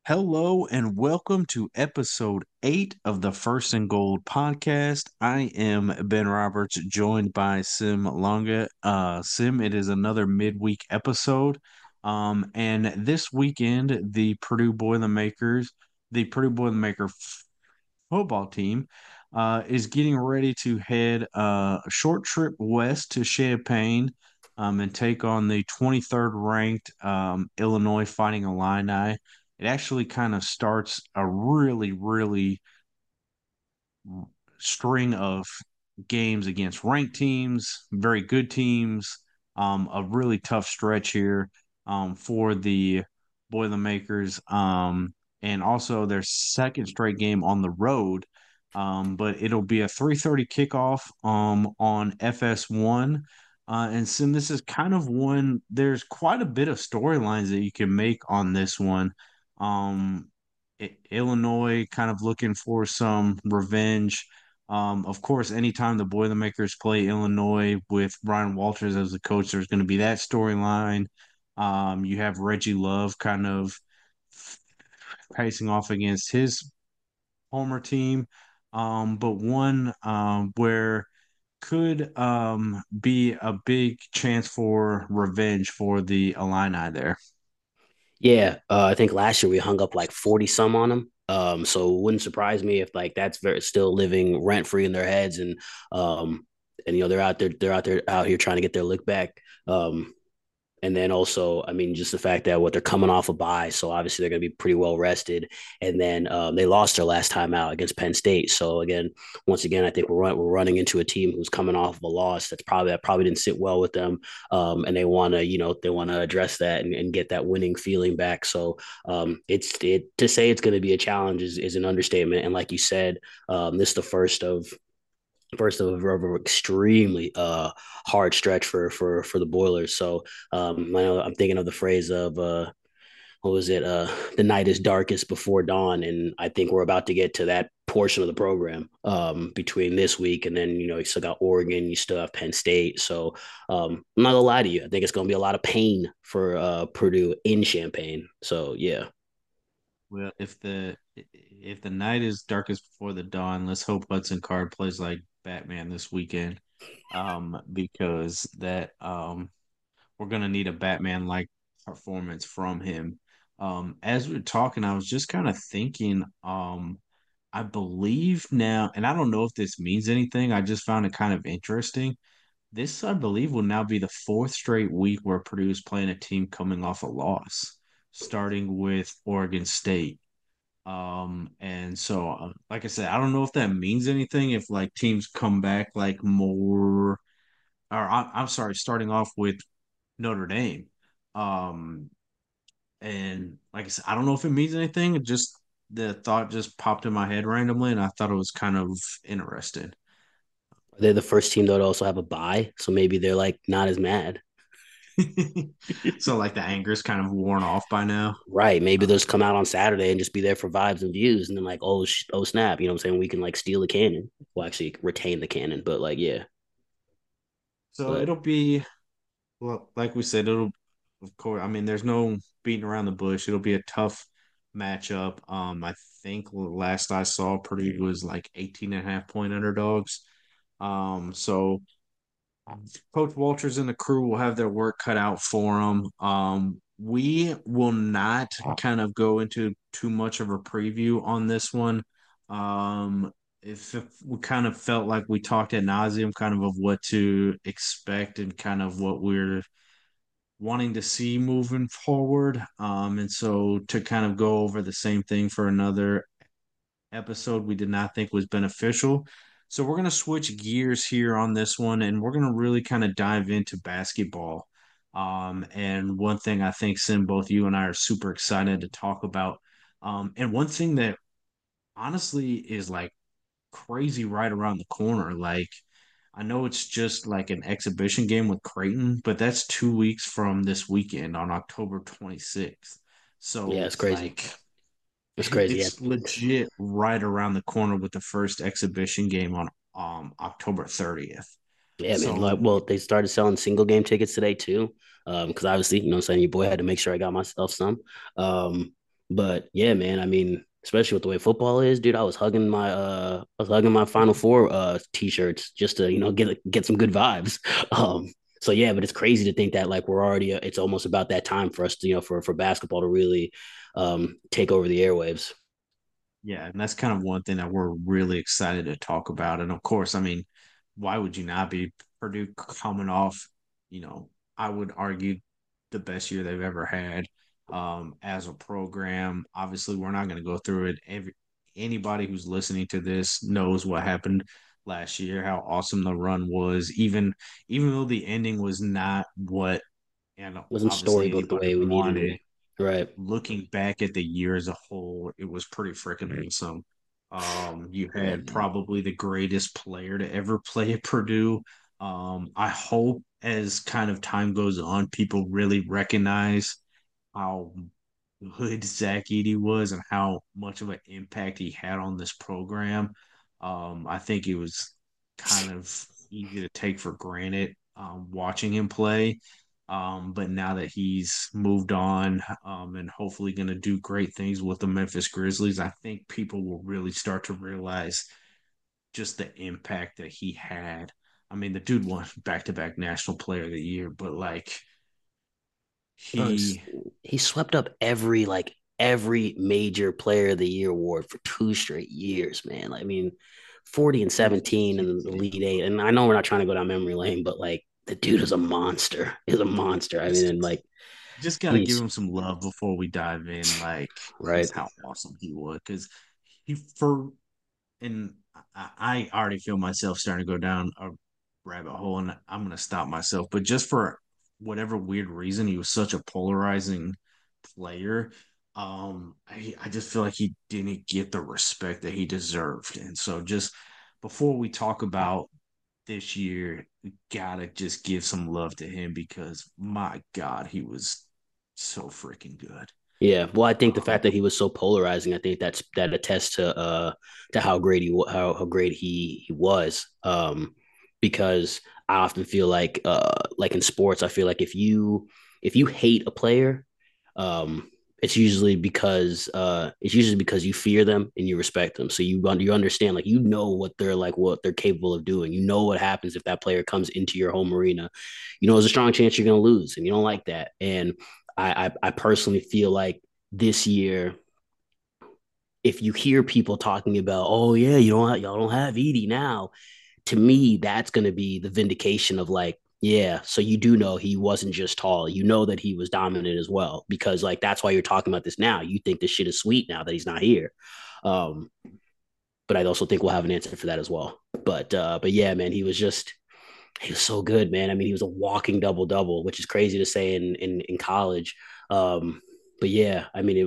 Hello and welcome to episode 8 of the First and Gold podcast. I am Ben Roberts, joined by Sim Longa. Sim, it is another midweek episode. And this weekend, the Purdue Boilermaker football team, is getting ready to head a short trip west to Champaign, and take on the 23rd ranked Illinois Fighting Illini. It actually kind of starts a really string of games against ranked teams, very good teams, a really tough stretch here for the Boilermakers, and also their second straight game on the road. But it'll be a 3:30 kickoff on FS1. And Sim, this is kind of one, there's quite a bit of storylines that you can make on this one. Um, Illinois kind of looking for some revenge. Of course, anytime the Boilermakers play Illinois with Ryan Walters as the coach, there's going to be that storyline. You have Reggie Love kind of facing off against his Homer team, but one where could be a big chance for revenge for the Illini there. Yeah, I think last year we hung up like 40 some on them. So it wouldn't surprise me if like that's very still living rent free in their heads and they're out here trying to get their lick back. And then also, I mean, just the fact that what they're coming off a bye, so obviously they're going to be pretty well rested. And then they lost their last time out against Penn State. So again, once again, I think we're running into a team who's coming off of a loss that probably didn't sit well with them. And they want to address that and get that winning feeling back. So it to say it's going to be a challenge is an understatement. And like you said, this is the first of a extremely hard stretch for the Boilers. So I know I'm thinking of the phrase of what was it? The night is darkest before dawn, and I think we're about to get to that portion of the program between this week and then you still got Oregon, you still have Penn State. So I'm not gonna lie to you, I think it's gonna be a lot of pain for Purdue in Champaign. So yeah. Well, if the night is darkest before the dawn, let's hope Hudson Card plays like Batman this weekend. Because that we're gonna need a Batman like performance from him. As we are talking, I was just kind of thinking, I believe now, and I don't know if this means anything. I just found it kind of interesting. This, I believe, will now be the fourth straight week where Purdue is playing a team coming off a loss, starting with Oregon State. And so, like I said, I don't know if that means anything. If like teams come back like more, or I'm sorry, starting off with Notre Dame. Um, and like I said, I don't know if it means anything. It just the thought just popped in my head randomly, and I thought it was kind of interesting. They're the first team that also have a bye, so maybe they're like not as mad. So like the anger's kind of worn off by now. Right. Maybe Uh, they'll just come out on Saturday and just be there for vibes and views. And then, like, oh, snap. You know what I'm saying? We can, like, steal the cannon. Well, actually, retain the cannon. But, like, yeah. so But it'll be, well, like we said, it'll, of course, I mean, there's no beating around the bush. It'll be a tough matchup. I think last I saw, Purdue was like 18.5 point underdogs. So Coach Walters and the crew will have their work cut out for them. We will not kind of go into too much of a preview on this one. If we kind of felt like we talked at nauseum, kind of what to expect and kind of what we're wanting to see moving forward. And so to kind of go over the same thing for another episode we did not think was beneficial. So we're going to switch gears here on this one and we're going to really kind of dive into basketball. And one thing I think, Sim, both you and I are super excited to talk about. And one thing that honestly is like crazy right around the corner. Like, I know it's just like an exhibition game with Creighton, but that's 2 weeks from this weekend on October 26th. So yeah, it's it's crazy. like It's crazy. Yeah. it's legit right around the corner with the first exhibition game on October 30th. Yeah, man. Like, So well, they started selling single game tickets today, too. Because obviously, you know what I'm saying? Your boy had to make sure I got myself some. Um, But yeah, man, I mean, especially with the way football is, dude, I was hugging my Final Four t-shirts just to, get some good vibes. So yeah, but it's crazy to think that like we're already it's almost about that time for us to, for basketball to really take over the airwaves. Yeah, and that's kind of one thing that we're really excited to talk about. And of course, I mean, why would you not be? Purdue coming off, you know, I would argue the best year they've ever had as a program. Obviously, we're not going to go through it. Anybody who's listening to this knows what happened last year, how awesome the run was. Even though the ending was not what, and Wasn't obviously storybook the anybody way we needed it to wanted, be. Right. looking back at the year as a whole, it was pretty freaking awesome. You Right. had probably the greatest player to ever play at Purdue. I hope as kind of time goes on, people really recognize how good Zach Edey was and how much of an impact he had on this program. I think it was kind of easy to take for granted watching him play. But now that he's moved on and hopefully going to do great things with the Memphis Grizzlies, I think people will really start to realize just the impact that he had. I mean, the dude won back to back National Player of the Year, but like Oh, he he swept up every major player of the year award for 2 straight years, man. Like, I mean, 40 and he was 17 in the Elite Eight. And I know we're not trying to go down memory lane, but like the dude is a monster. Is a monster. I mean, just and like just got to give he's him some love before we dive in, like right. just how awesome he was. Because he for and I already feel myself starting to go down a rabbit hole, and I'm gonna stop myself. But just for whatever weird reason, he was such a polarizing player. I just feel like he didn't get the respect that he deserved, and so just before we talk about this year, we gotta just give some love to him because my God, he was so freaking good. Yeah, well, I think the Um, fact that he was so polarizing, I think that attests to how great how great he was. Because I often feel like in sports, I feel like if you hate a player, um, it's usually because you fear them and you respect them. So you understand, like, what they're capable of doing. You know what happens if that player comes into your home arena. There's a strong chance you're going to lose, and you don't like that. And I personally feel like this year, if you hear people talking about, oh yeah, y'all don't have Edie now, to me, that's going to be the vindication of like, yeah, so you do know he wasn't just tall. You know that he was dominant as well, because like that's why you're talking about this now. You think this shit is sweet now that he's not here. Um, but I also think we'll have an answer for that as well. But yeah, man, he was so good, man. I mean, he was a walking double double, which is crazy to say in college. Um, but yeah, I mean,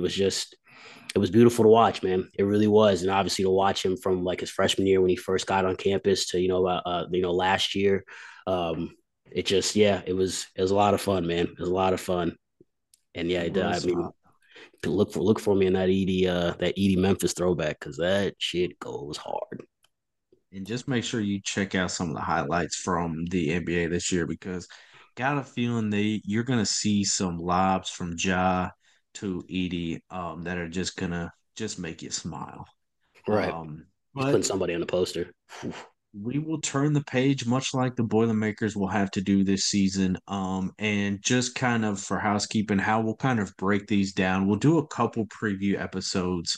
it was beautiful to watch, man. It really was, and obviously to watch him from like his freshman year when he first got on campus to last year. Um, it just yeah, it was a lot of fun, man. It was a lot of fun, and yeah, it I was. mean, look for me in that Edie Memphis throwback because that shit goes hard. And just make sure you check out some of the highlights from the NBA this year because got a feeling you're gonna see some lobs from Ja to Edie that are just gonna just make you smile. Right, he's putting But somebody on the poster. we will turn the page much like the Boilermakers will have to do this season. And just kind of for housekeeping, how we'll kind of break these down. We'll do a couple preview episodes.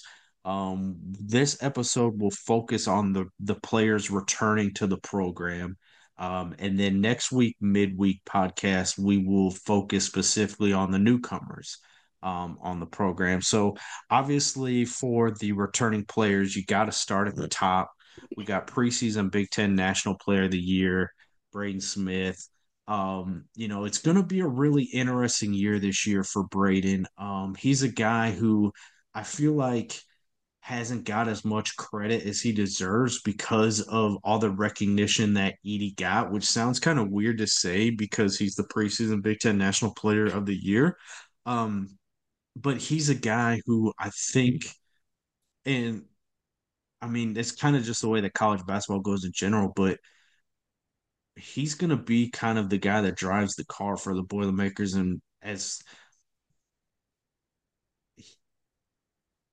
This episode will focus on the players returning to the program. And then next week, midweek podcast, we will focus specifically on the newcomers on the program. So obviously for the returning players, you got to start at the top. We got preseason Big Ten National Player of the Year, Braden Smith. It's going to be a really interesting year this year for Braden. He's a guy who I feel like hasn't got as much credit as he deserves because of all the recognition that Edie got, which sounds kind of weird to say because he's the preseason Big Ten National Player of the Year. Um, but he's a guy who I think, and I mean, it's kind of just the way that college basketball goes in general, but he's going to be kind of the guy that drives the car for the Boilermakers. And as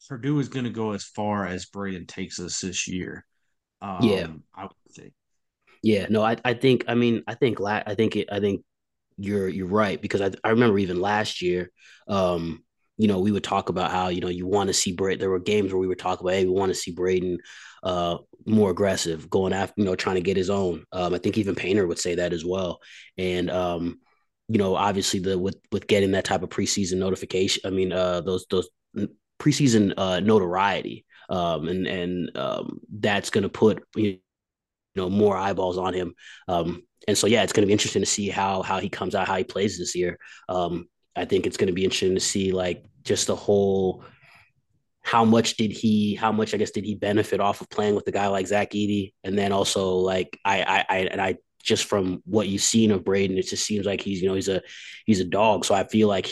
Purdue is going to go as far as Braden takes us this year. Yeah, I would think. yeah. No, I think I think you're right because I remember even last year, we would talk about how you want to see Braden. There were games where we were talking about, hey, we want to see Braden uh more aggressive, going after trying to get his own. I think even Painter would say that as well, and obviously the with getting that type of preseason notification. I mean, those preseason notoriety. That's going to put more eyeballs on him. And so yeah, it's going to be interesting to see how he comes out, how he plays this year. I think it's going to be interesting to see like just the whole how much I guess did he benefit off of playing with a guy like Zach Edey, and then also like I just from what you've seen of Braden, it just seems like he's a dog. So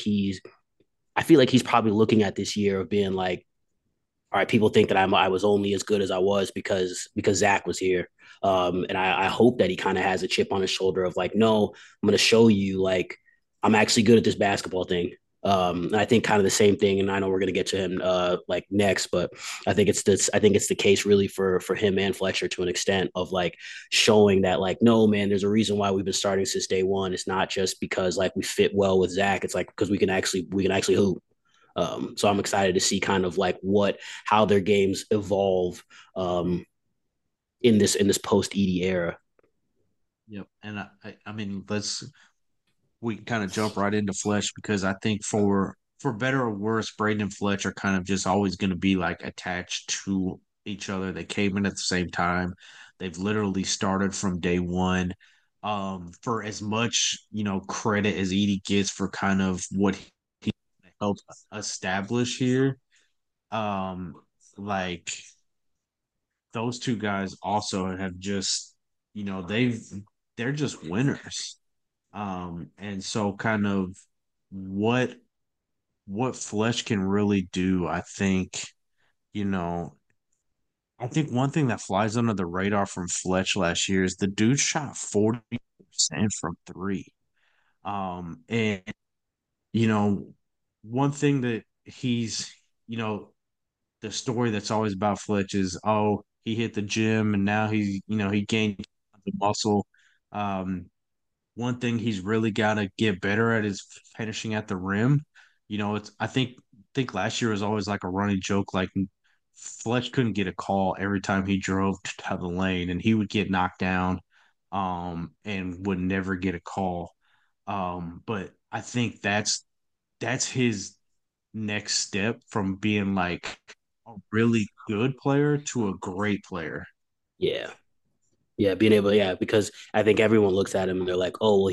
I feel like he's probably looking at this year of being like, all right, people think that I was only as good as I was because Zach was here. And I hope that he kind of has a chip on his shoulder of like, no, I'm going to show you like I'm actually good at this basketball thing. And I think kind of the same thing, and I know we're going to get to him like next, but I think it's this. I think it's the case really for him and Fletcher to an extent of like showing that like, no, man, there's a reason why we've been starting since day one. It's not just because like we fit well with Zach. It's like because we can actually hoop. So I'm excited to see kind of like how their games evolve in this post Edie era. Yep. And I mean, we kind of jump right into Fletch because I think for better or worse, Braden and Fletch are kind of just always going to be like attached to each other. They came in at the same time. They've literally started from day one. For as much credit as Edie gets for kind of what he helped establish here, um, like those two guys also have just they're just winners. And so kind of what Flesh can really do, you know, I think one thing that flies under the radar from Fletch last year is the dude shot 40% from three. And you know, one thing that you know, the story that's always about Fletch is, oh, he hit the gym and now he gained the muscle. Um, One thing he's really got to get better at is finishing at the rim. It's I think last year was always like a running joke. Like Fletch couldn't get a call every time he drove to the lane, and he would get knocked down, and would never get a call. But I think that's his next step from being like a really good player to a great player. Yeah. Yeah, being able, yeah, because I think everyone looks at him and they're like, oh, well,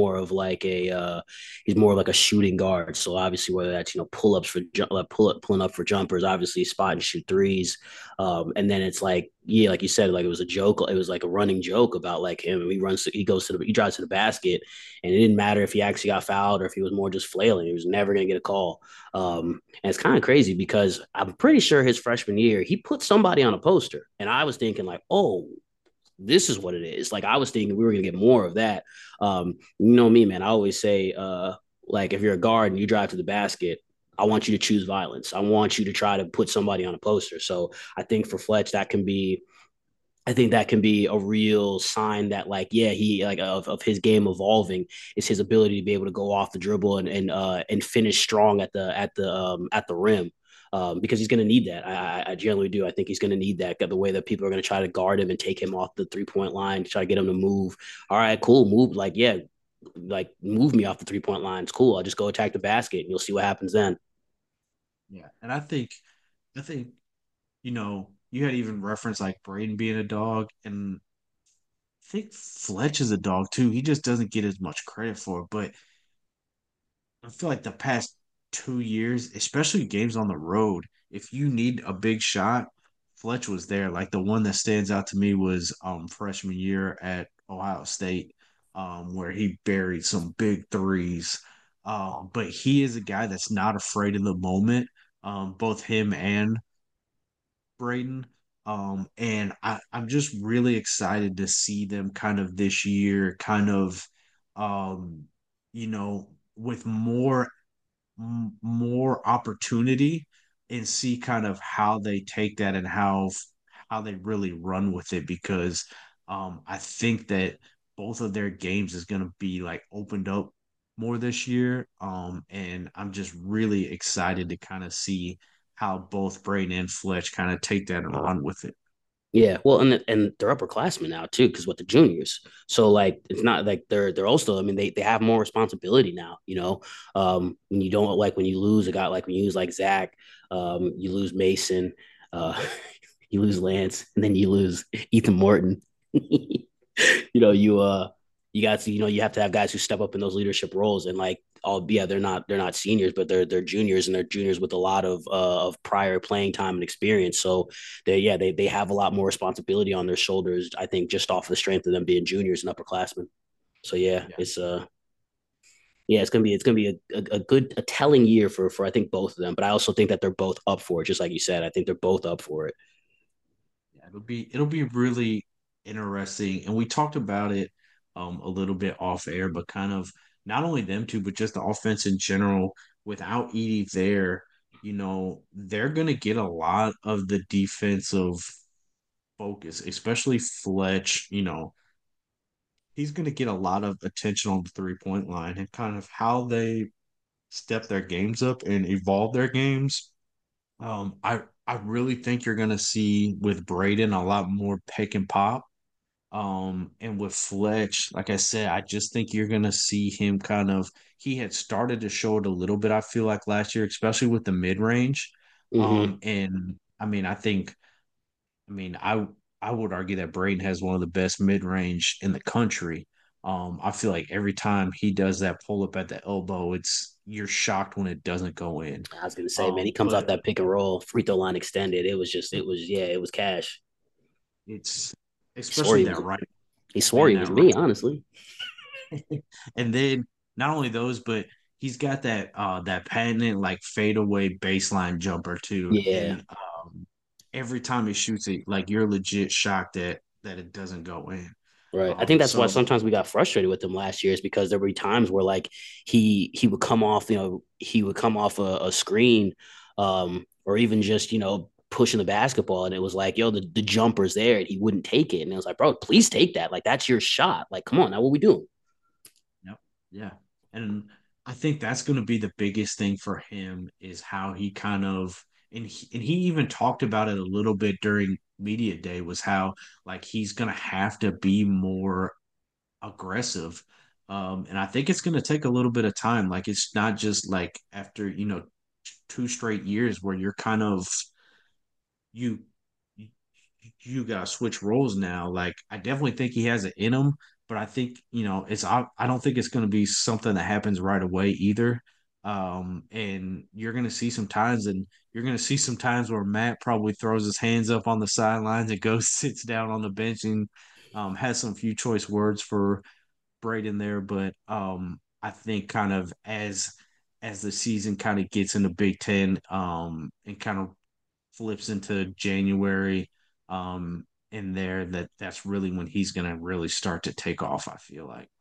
he's more of like a shooting guard. So obviously, whether that's pull ups for pulling up for jumpers, obviously spot and shoot threes, and then it's like, yeah, like you said, like it was a joke, it was like a running joke about like him. He drives to the basket, and it didn't matter if he actually got fouled or if he was more just flailing. He was never gonna get a call. And it's kind of crazy because I'm pretty sure his freshman year he put somebody on a poster, and I was thinking like, oh, this is what it is. Like I was thinking we were gonna get more of that. You know me, man. I always say, like if you're a guard and you drive to the basket, I want you to choose violence. I want you to try to put somebody on a poster. So I think for Fletch, I think that can be a real sign that like, yeah, he like of his game evolving is his ability to be able to go off the dribble and finish strong at the rim. Because he's going to need that. I generally do. I think he's going to need that. The way that people are going to try to guard him and take him off the 3 point line, try to get him to move. All right, cool, move. Like, yeah, like move me off the 3 point line. It's cool. I'll just go attack the basket, and you'll see what happens then. Yeah, and I think you had even referenced like Braden being a dog, and I think Fletch is a dog too. He just doesn't get as much credit for it. But I feel like the past 2 years, especially games on the road, if you need a big shot, Fletch was there. Like the one that stands out to me was freshman year at Ohio State, where he buried some big threes. But he is a guy that's not afraid of the moment. Both him and Braden. And I'm just really excited to see them kind of this year, kind of, um, with more opportunity, and see kind of how they take that and how they really run with it because I think that both of their games is going to be like opened up more this year. And I'm just really excited to kind of see how both Braden and Fletch kind of take that and run with it. Yeah, well, and they're upperclassmen now too, because with the juniors, so like it's not like they're also. I mean, they have more responsibility now. When you don't when you lose a guy like when you lose like Zach, you lose Mason, uh, you lose Lance, and then you lose Ethan Morton. You got to you have to have guys who step up in those leadership roles and like all yeah they're not seniors but they're juniors and they're juniors with a lot of prior playing time and experience so they have a lot more responsibility on their shoulders I think just off the strength of them being juniors and upperclassmen so Yeah. it's gonna be a good a telling year for I think both of them but I also think that they're both up for it just like you said I think they're both up for it. Yeah, it'll be really interesting. And we talked about it a little bit off air, but kind of not only them two, but just the offense in general. Without Edie there, they're gonna get a lot of the defensive focus, especially Fletch. He's gonna get a lot of attention on the 3-point line and kind of how they step their games up and evolve their games. I really think you're gonna see with Braden a lot more pick and pop. And with Fletch, like I said, I just think you're gonna see him kind of he had started to show it a little bit, I feel like last year, especially with the mid range. Mm-hmm. And I mean, I mean, I would argue that Braden has one of the best mid range in the country. I feel like every time he does that pull up at the elbow, you're shocked when it doesn't go in. I was gonna say, man, he comes off But that pick and roll, free throw line extended. It was cash. it's He swore especially he that was right he swore man, he that was right. me, honestly. And then not only those, but he's got that patented like fadeaway baseline jumper too. Yeah, And every time he shoots it, like you're legit shocked that it doesn't go in. right. I think that's why So sometimes we got frustrated with him last year, is because there were times where like he would come off, he would come off a screen, or even just pushing the basketball, and it was like, yo, the jumper's there, and he wouldn't take it, and it was like, bro, please take that. Like that's your shot. Like, come on, now what we doing? yep, yeah. And I think that's going to be the biggest thing for him is how he kind of and he even talked about it a little bit during media day was how like he's going to have to be more aggressive. And I think it's going to take a little bit of time. Like it's not just like after, 2 straight years where you're kind of you you got to switch roles now. Like I definitely think he has it in him, but I think I don't think it's going to be something that happens right away either. And you're going to see some times, and you're going to see some times where Matt probably throws his hands up on the sidelines and goes sits down on the bench and has some few choice words for Braden there. But I think kind of as the season kind of gets into Big Ten, and kind of flips into January, in there that's really when he's gonna really start to take off, I feel like.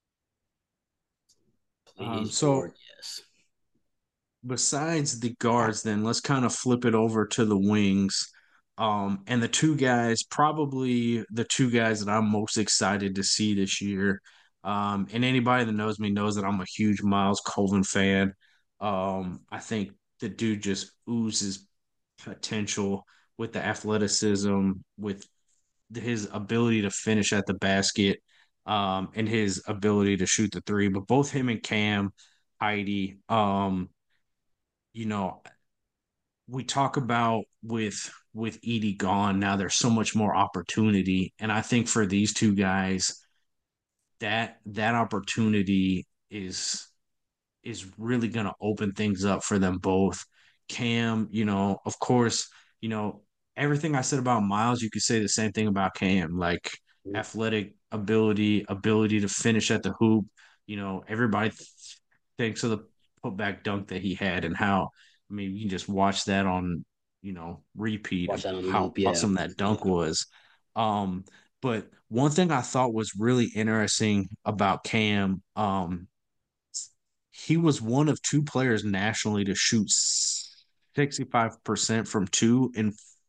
Please, So Lord, yes. besides the guards, then let's kind of flip it over to the wings. And the two guys, probably the two guys that I'm most excited to see this year. And anybody that knows me knows that I'm a huge Miles Colvin fan. I think the dude just oozes potential with the athleticism, with his ability to finish at the basket, and his ability to shoot the three. But both him and Cam, Heidi, you know, we talk about with Edie gone now, there's so much more opportunity, and I think for these two guys, that opportunity is really going to open things up for them both. Cam, of course, you know, everything I said about Miles, you could say the same thing about Cam, like athletic ability, ability to finish at the hoop. Everybody thinks of the putback dunk that he had and how, I mean, you can just watch that on, repeat Watch of that on how loop. Yeah. awesome that dunk was. Um, but one thing I thought was really interesting about Cam, he was one of two players nationally to shoot 65% from two and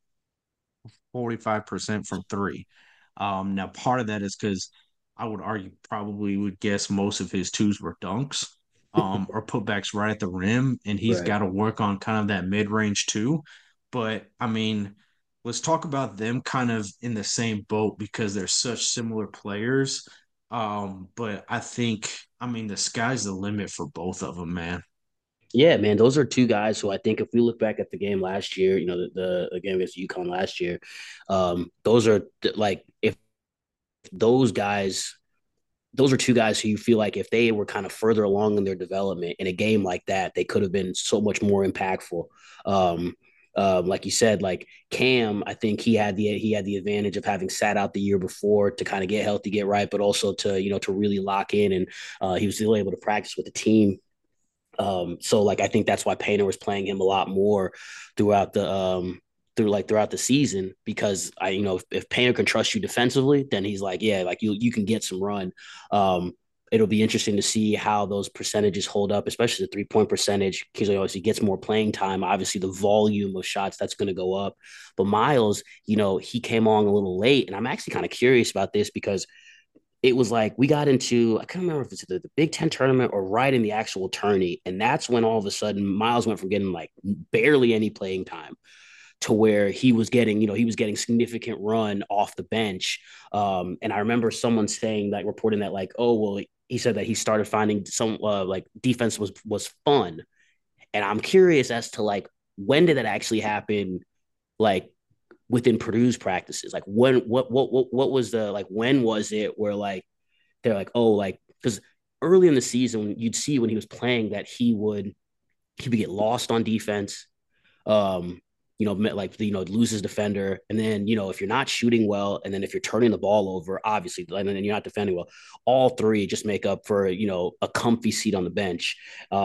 45% from three. Now part of that is because I would argue probably would guess most of his twos were dunks, or putbacks right at the rim, and he's Right. got to work on kind of that mid range too. But I mean, let's talk about them kind of in the same boat because they're such similar players. But I mean, the sky's the limit for both of them, man. Yeah, man, those are two guys who I think if we look back at the game last year, the game against UConn last year, those are like if those guys those are two guys who you feel like if they were kind of further along in their development in a game like that, they could have been so much more impactful. Um, like you said, like Cam, I think he had the advantage of having sat out the year before to kind of get healthy, get right, but also to really lock in, and he was still able to practice with the team. So like I think that's why Painter was playing him a lot more throughout the throughout the season because if Painter can trust you defensively, then he's like, yeah, like you can get some run. Um, it'll be interesting to see how those percentages hold up, especially the 3-point percentage, because he gets more playing time. Obviously, the volume of shots that's going to go up. But Miles, he came on a little late, and I'm actually kind of curious about this because it was like we got into I can't remember if it's the Big Ten tournament or right in the actual tourney, and that's when all of a sudden Miles went from getting like barely any playing time to where he was getting significant run off the bench. And I remember someone saying like reporting that like, oh well, he said that he started finding some like defense was fun, and I'm curious as to like when did that actually happen, like within Purdue's practices? Like what was the like when was it where like they're like, oh, like because early in the season you'd see when he was playing that he would get lost on defense. Um, like lose his defender, and then if you're not shooting well, and then if you're turning the ball over, obviously, and then you're not defending well, all three just make up for a comfy seat on the bench.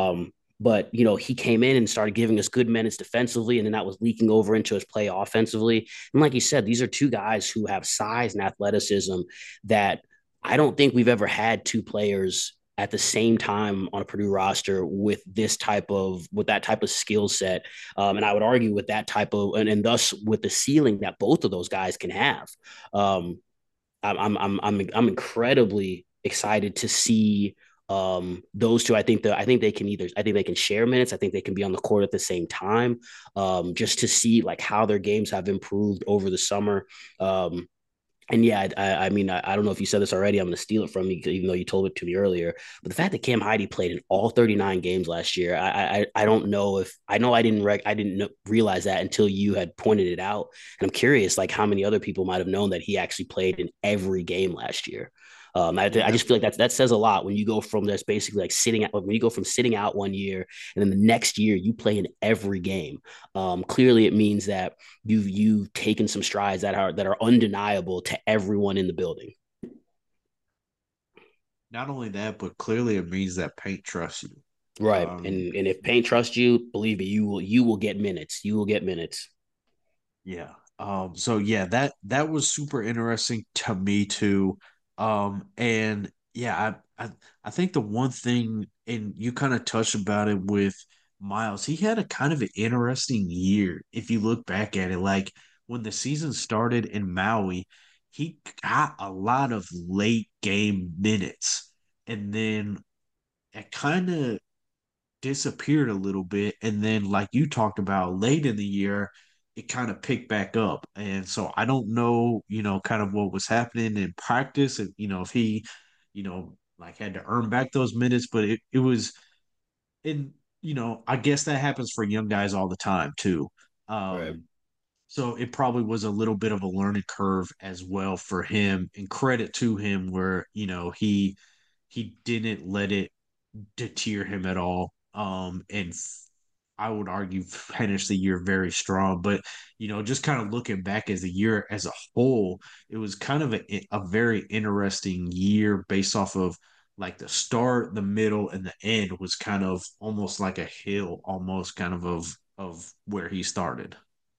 But he came in and started giving us good minutes defensively, and then that was leaking over into his play offensively. And like you said, these are two guys who have size and athleticism that I don't think we've ever had two players at the same time on a Purdue roster with that type of skill set, and I would argue with that type of and thus with the ceiling that both of those guys can have. Um, I'm incredibly excited to see those two. I think they can share minutes. I think they can be on the court at the same time, just to see like how their games have improved over the summer. And yeah, I mean, I don't know if you said this already. I'm going to steal it from you, even though you told it to me earlier. But the fact that Cam Heide played in all 39 games last year, I don't know if I know I didn't realize that until you had pointed it out. And I'm curious, like how many other people might have known that he actually played in every game last year. I Yeah, just feel like that says a lot when you go from there's basically like sitting out when you go from sitting out one year and then the next year you play in every game. Clearly, it means that you've taken some strides that are undeniable to everyone in the building. not only that, but clearly it means that Paint trusts you. Right. Um, And if Paint trusts you, believe me, you will get minutes. You will get minutes. yeah. So yeah, that was super interesting to me too. And yeah, I think the one thing, and you kind of touched about it with Miles, he had a kind of an interesting year if you look back at it. Like when the season started in Maui, he got a lot of late game minutes, and then it kind of disappeared a little bit. And then, like you talked about late in the year, it kind of picked back up. And so I don't know, kind of what was happening in practice and, if he, like had to earn back those minutes, but it was in, I guess that happens for young guys all the time too. Right. So it probably was a little bit of a learning curve as well for him, and credit to him where, he didn't let it deter him at all. And I would argue finished the year very strong. But just kind of looking back as a year as a whole, it was kind of a very interesting year based off of like the start, the middle, and the end was kind of almost like a hill, almost kind of where he started.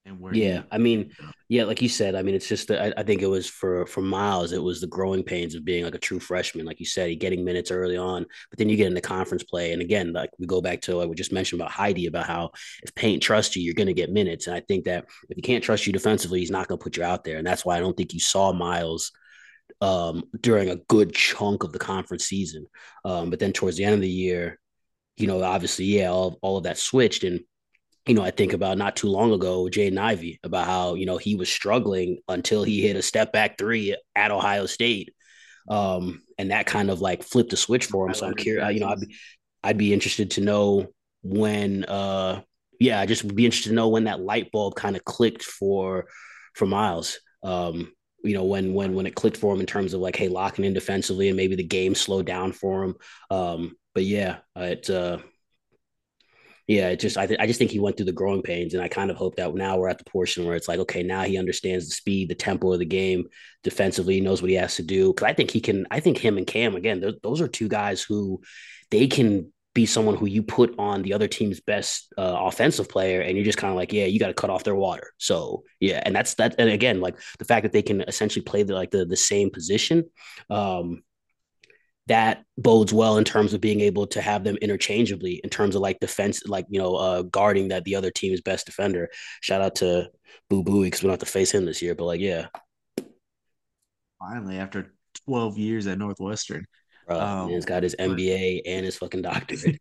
and where Yeah, he I mean, ended up. yeah, like you said, I mean, it's just I think it was for Miles, it was the growing pains of being like a true freshman, like you said, he getting minutes early on, but then you get into conference play, and again, like we go back to like we just mentioned about Heidi about how if Paint trusts you, you're going to get minutes, and I think that if he can't trust you defensively, he's not going to put you out there, and that's why I don't think you saw Miles during a good chunk of the conference season, but then towards the end of the year, obviously, yeah, all of that switched, and I think about not too long ago, Jaden Ivey, about how, he was struggling until he hit a step back three at Ohio State. And that kind of like flipped the switch for him. So I'm Highlighted curious, that season. I'd be interested to know when, yeah, I just would be interested to know when that light bulb kind of clicked for Miles. When it clicked for him in terms of like, hey, locking in defensively and maybe the game slowed down for him. But yeah, I just think he went through the growing pains, and I kind of hope that now we're at the portion where it's like, okay, now he understands the speed, the tempo of the game defensively, he knows what he has to do. Because I think he can. I think him and Cam again, those are two guys who they can be someone who you put on the other team's best offensive player, and you're just kind of like, yeah, you got to cut off their water. So yeah, and that's that. And again, like the fact that they can essentially play the same position. Um, that bodes well in terms of being able to have them interchangeably in terms of like defense, like guarding that the other team's best defender. Shout out to Boo Boo because we don't have to face him this year, but like yeah, Finally, after 12 years at Northwestern. man's Um, got his but MBA and his fucking doctorate.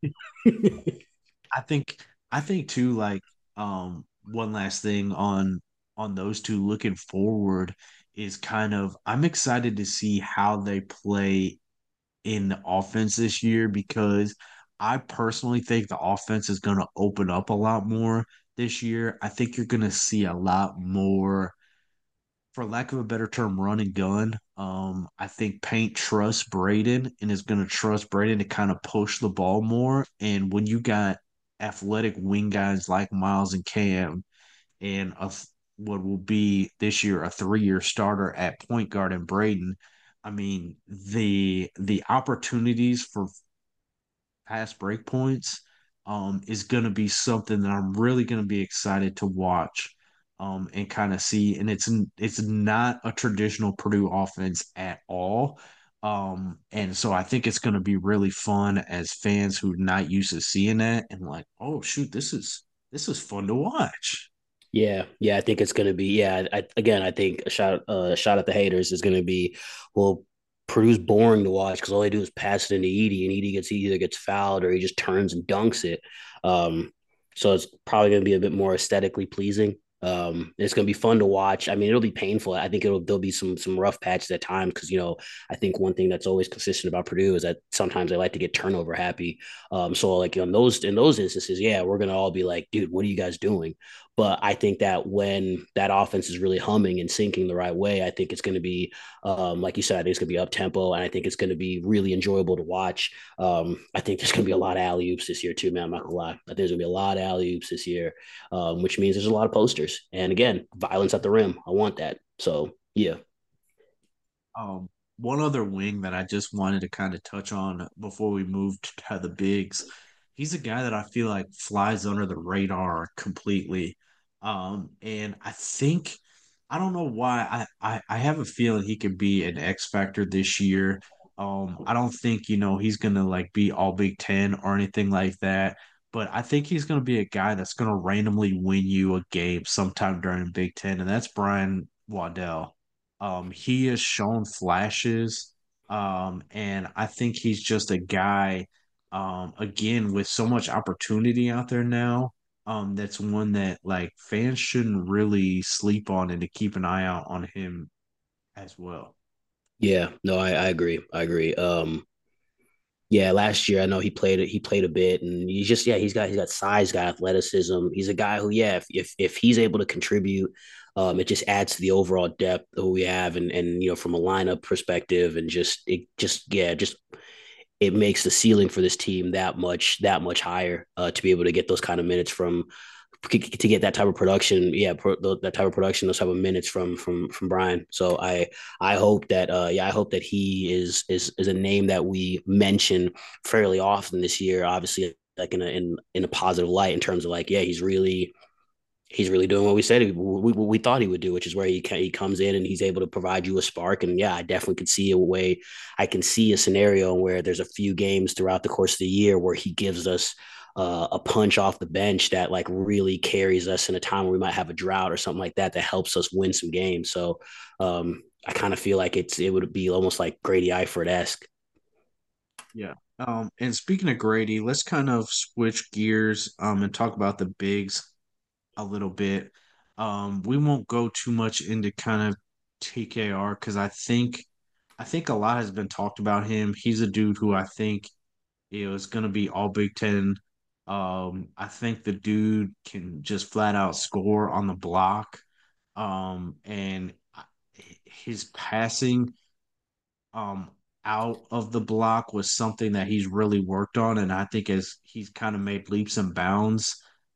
I think I think too, like one last thing on those two looking forward is kind of I'm excited to see how they play in the offense this year because I personally think the offense is going to open up a lot more this year. I think you're going to see a lot more, for lack of a better term, run and gun. I think Paint trusts Braden and is going to trust Braden to kind of push the ball more. And when you got athletic wing guys like Miles and Cam and what will be this year a 3-year starter at point guard and Braden, I mean the opportunities for past break points is going to be something that I'm really going to be excited to watch and kind of see. And it's not a traditional Purdue offense at all. And so I think it's going to be really fun as fans who are not used to seeing that and like, oh shoot, this is fun to watch. Yeah, I think it's gonna be. Yeah, again, I think a shot at the haters is gonna be, well, Purdue's boring to watch because all they do is pass it into Edey, and Edey either gets fouled or he just turns and dunks it. Um, so it's probably gonna be a bit more aesthetically pleasing. It's gonna be fun to watch. I mean, it'll be painful. I think there'll be some rough patches at times because I think one thing that's always consistent about Purdue is that sometimes they like to get turnover happy. So like in those instances, yeah, we're gonna all be like, dude, what are you guys doing? But I think that when that offense is really humming and sinking the right way, I think it's going to be, like you said, I think it's going to be up tempo, and I think it's going to be really enjoyable to watch. I think there's going to be a lot of alley oops this year too, man. I'm not gonna lie. I think there's going to be a lot of alley oops this year, which means there's a lot of posters. And again, violence at the rim. I want that. So yeah, Um, One other wing that I just wanted to kind of touch on before we moved to the bigs. He's a guy that I feel like flies under the radar completely. And I don't know why I have a feeling he could be an X factor this year. I don't think, he's gonna like be all Big Ten or anything like that. But I think he's gonna be a guy that's gonna randomly win you a game sometime during Big Ten, and that's Brian Waddell. He has shown flashes, and I think he's just a guy, again, with so much opportunity out there now. That's one that like fans shouldn't really sleep on, and to keep an eye out on him as well. yeah, no, I agree. I agree. Yeah, last year I know he played a bit, and he's got size, got athleticism. He's a guy who, yeah, if he's able to contribute, it just adds to the overall depth that we have, and from a lineup perspective, and just it makes the ceiling for this team that much higher, to be able to get those kind of minutes to get that type of production, that type of production, those type of minutes from Brian. So I hope that I hope that he is a name that we mention fairly often this year. Obviously, like in a positive light in terms of like, yeah, he's really he's really doing what we said we thought he would do, which is where he comes in and he's able to provide you a spark. And yeah, I definitely could see a way. I can see a scenario where there's a few games throughout the course of the year where he gives us a punch off the bench that like really carries us in a time where we might have a drought or something like that that helps us win some games. So I kind of feel like it would be almost like Grady Eifert esque. Yeah. And speaking of Grady, let's kind of switch gears and talk about the bigs a little bit. We won't go too much into kind of TKR because I think a lot has been talked about him. He's a dude who I think is going to be all Big Ten. I think the dude can just flat out score on the block. And his passing um out of the block was something that he's really worked on, and I think as he's kind of made leaps and bounds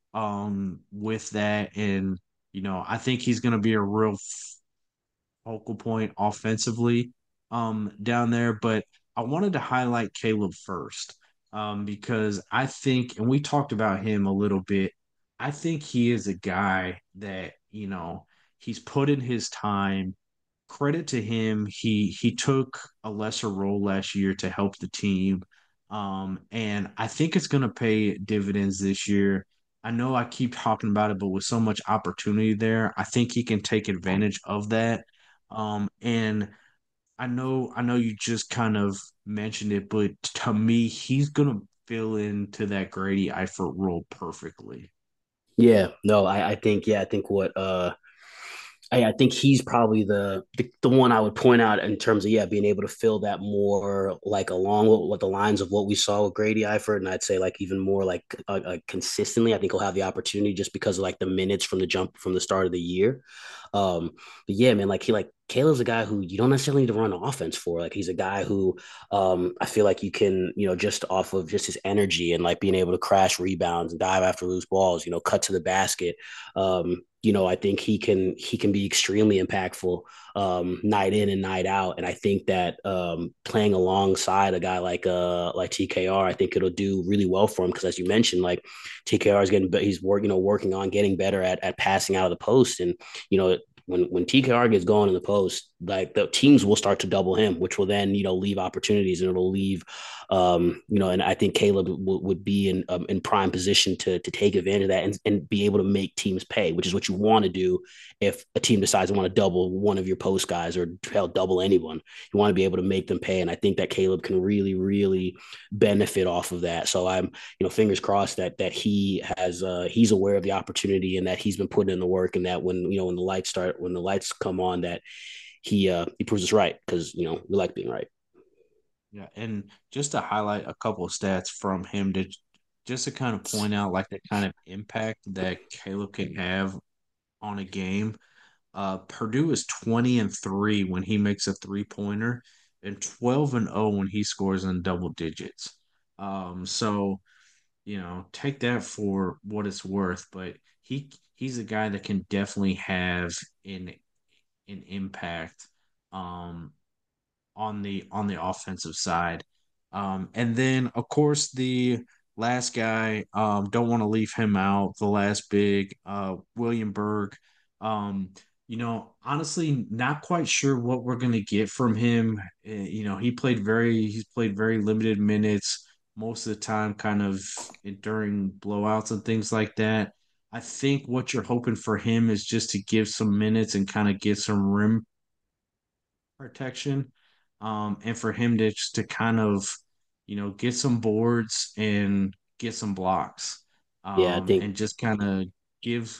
with that, and I think he's going to be a real focal point offensively down there. But I wanted to highlight Caleb first because I think, and we talked about him a little bit. I think he is a guy that he's put in his time. Credit to him, he took a lesser role last year to help the team, and I think it's going to pay dividends this year. I know I keep talking about it, but with so much opportunity there, I think he can take advantage of that. And I know you just kind of mentioned it, but to me, he's gonna fill into that Grady Eifert role perfectly. Yeah, no, I think I think what I think he's probably the one I would point out in terms of being able to fill that more like along with the lines of what we saw with Grady Eifert, and I'd say like even more like consistently. I think he'll have the opportunity just because of like the minutes from the jump from the start of the year. But yeah, man, like Caleb's a guy who you don't necessarily need to run offense for. Like he's a guy who I feel like you can, just off of just his energy and like being able to crash rebounds and dive after loose balls, cut to the basket. I think he can be extremely impactful night in and night out. And I think that playing alongside a guy like TKR, I think it'll do really well for him because as you mentioned, like TKR is working on getting better at passing out of the post. And when TKR gets going in the post, like the teams will start to double him, which will then leave opportunities and it'll leave and I think Caleb would be in prime position to take advantage of that and be able to make teams pay, which is what you want to do if a team decides to want to double one of your post guys or hell double anyone. You want to be able to make them pay, and I think that Caleb can really really benefit off of that. So I'm fingers crossed that he's aware of the opportunity and that he's been putting in the work, and that when the lights come on that he proves us right because we like being right. Yeah, and just to highlight a couple of stats from him to just to kind of point out like the kind of impact that Caleb can have on a game. Purdue is 20-3 when he makes a three-pointer and 12-0 when he scores in double digits. So take that for what it's worth, but he's a guy that can definitely have an impact um on the offensive side. And then of course the last guy, don't want to leave him out, the last big, William Berg. Um, honestly, not quite sure what we're gonna get from him. He's played very limited minutes most of the time, kind of during blowouts and things like that. I think what you're hoping for him is just to give some minutes and kind of get some rim protection, and for him to just to kind of, get some boards and get some blocks, Yeah, I think and just kind of give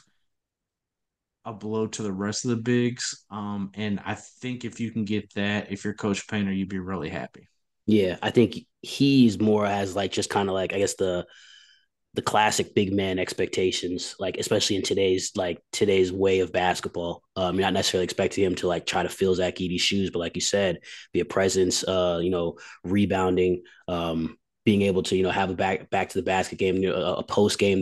a blow to the rest of the bigs. And I think if you can get that, if you're Coach Painter, you'd be really happy. Yeah, I think he's more as like just kind of like I guess the classic big man expectations, like especially in today's way of basketball. You're not necessarily expecting him to like try to fill Zach Edey's shoes, but like you said, be a presence, rebounding, being able to have a back to the basket game, a post game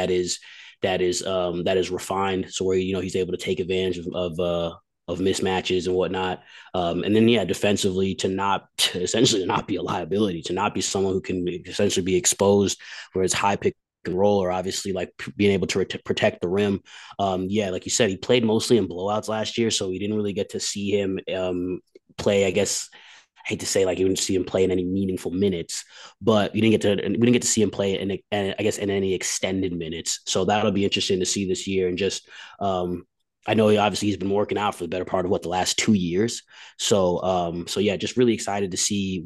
that is refined, so where he's able to take advantage of mismatches and whatnot. And then defensively to essentially not be a liability, to not be someone who can essentially be exposed where it's high pick and roll, or obviously like being able to protect the rim. Yeah, like you said, he played mostly in blowouts last year, so we didn't really get to see him play. I guess I hate to say like you didn't see him play in any meaningful minutes, but we didn't get to see him play I guess in any extended minutes. So that'll be interesting to see this year. And just I know obviously he's been working out for the better part of the last 2 years. So yeah, just really excited to see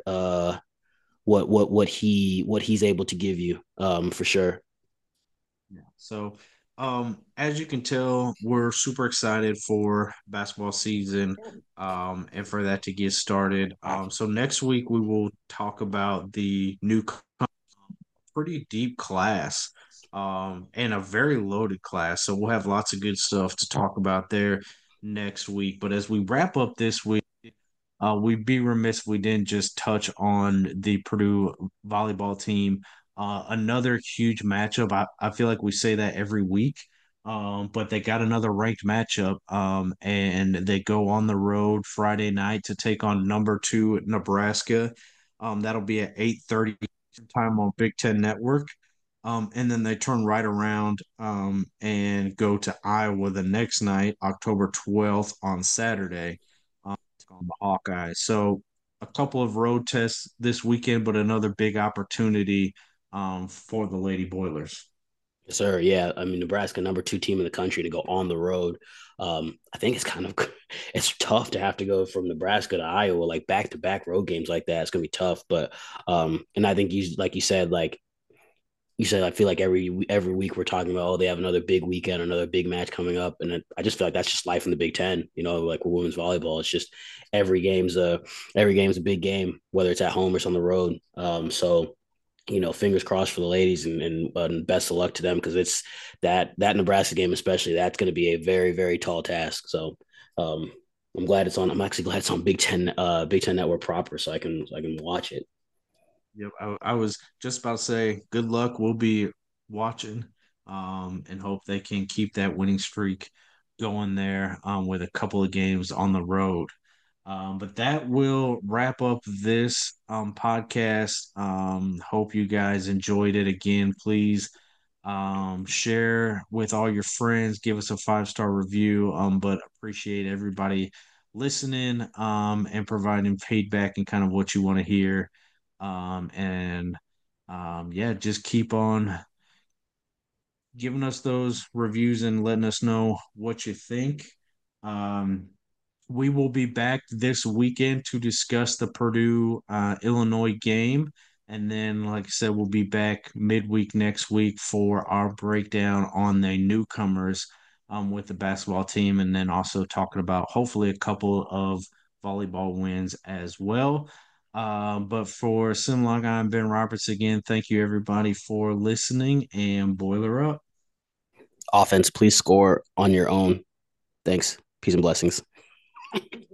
what he's able to give you for sure. Yeah. So, as you can tell, we're super excited for basketball season, and for that to get started. So next week we will talk about the new pretty deep class, and a very loaded class. So we'll have lots of good stuff to talk about there next week. But as we wrap up this week, we'd be remiss if we didn't just touch on the Purdue volleyball team. Another huge matchup. I feel like we say that every week, but they got another ranked matchup, and they go on the road Friday night to take on number two Nebraska. That'll be at 8:30 time on Big Ten Network. And then they turn right around, and go to Iowa the next night, October 12th on Saturday, on the Hawkeyes. So a couple of road tests this weekend, but another big opportunity, for the Lady Boilers. Yes, sir. Yeah, I mean Nebraska, number two team in the country, to go on the road. I think it's kind of it's tough to have to go from Nebraska to Iowa, like back to back road games like that. It's gonna be tough, but and I think you said, I feel like every week we're talking about, oh, they have another big weekend, another big match coming up, and I just feel like that's just life in the Big Ten. You know, like with women's volleyball, it's just every game's a big game, whether it's at home or it's on the road. So fingers crossed for the ladies, and best of luck to them, because it's that Nebraska game especially, that's going to be a very very tall task. So um, I'm actually glad it's on Big Ten Network proper, so I can watch it. Yep, I was just about to say good luck. We'll be watching, and hope they can keep that winning streak going there, with a couple of games on the road. But that will wrap up this podcast. Hope you guys enjoyed it. Again, please, share with all your friends. Give us a 5-star review. But appreciate everybody listening, and providing feedback and kind of what you want to hear. And Yeah, just keep on giving us those reviews and letting us know what you think. Um, we will be back this weekend to discuss the Purdue Illinois game. And then, like I said, we'll be back midweek next week for our breakdown on the newcomers, with the basketball team. And then also talking about hopefully a couple of volleyball wins as well. But for Simlog, I'm Ben Roberts again. Thank you, everybody, for listening, and boiler up. Offense, please score on your own. Thanks. Peace and blessings.